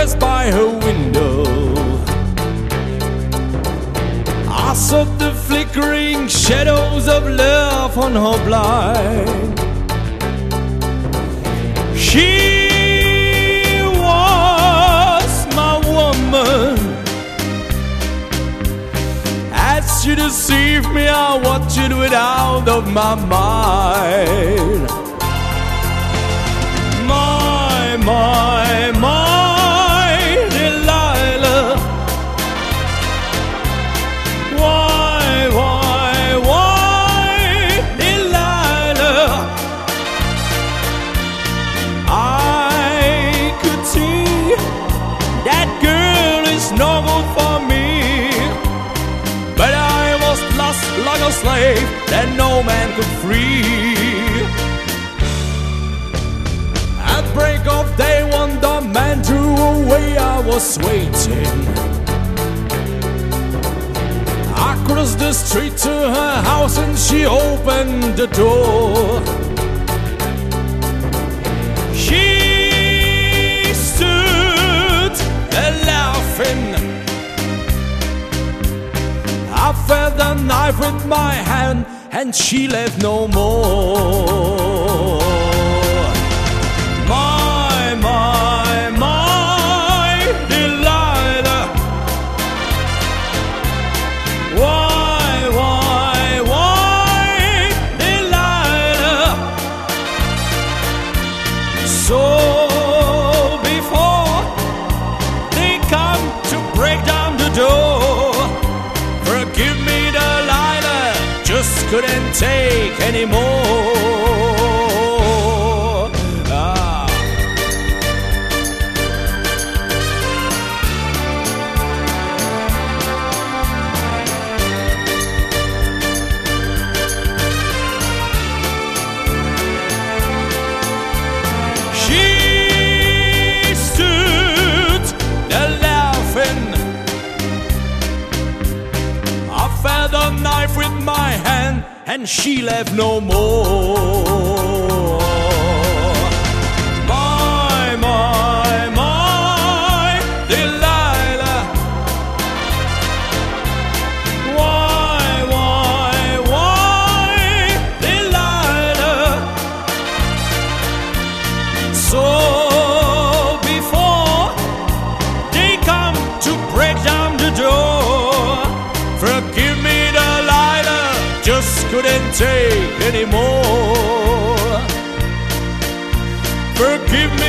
pressed by her window. I saw the flickering shadows of love on her blind. She was my woman. As she deceived me, I watched it without of my mind. My Delilah. Why, Delilah? I could see that girl is no good for me, but I was lost like a slave that no man could free. At break of day, when the man drew away, I was waiting. I crossed the street to her house and she opened the door. She stood there laughing. I felt the knife with my hand and she left no more. My Delilah. Why, Delilah? So before they come to break down the door, forgive me, Delilah, just couldn't take anymore. The knife with my hand and she left no more. My Delilah. Why, Delilah? So before they come to break down the door, forgive me, just couldn't take anymore. Forgive me,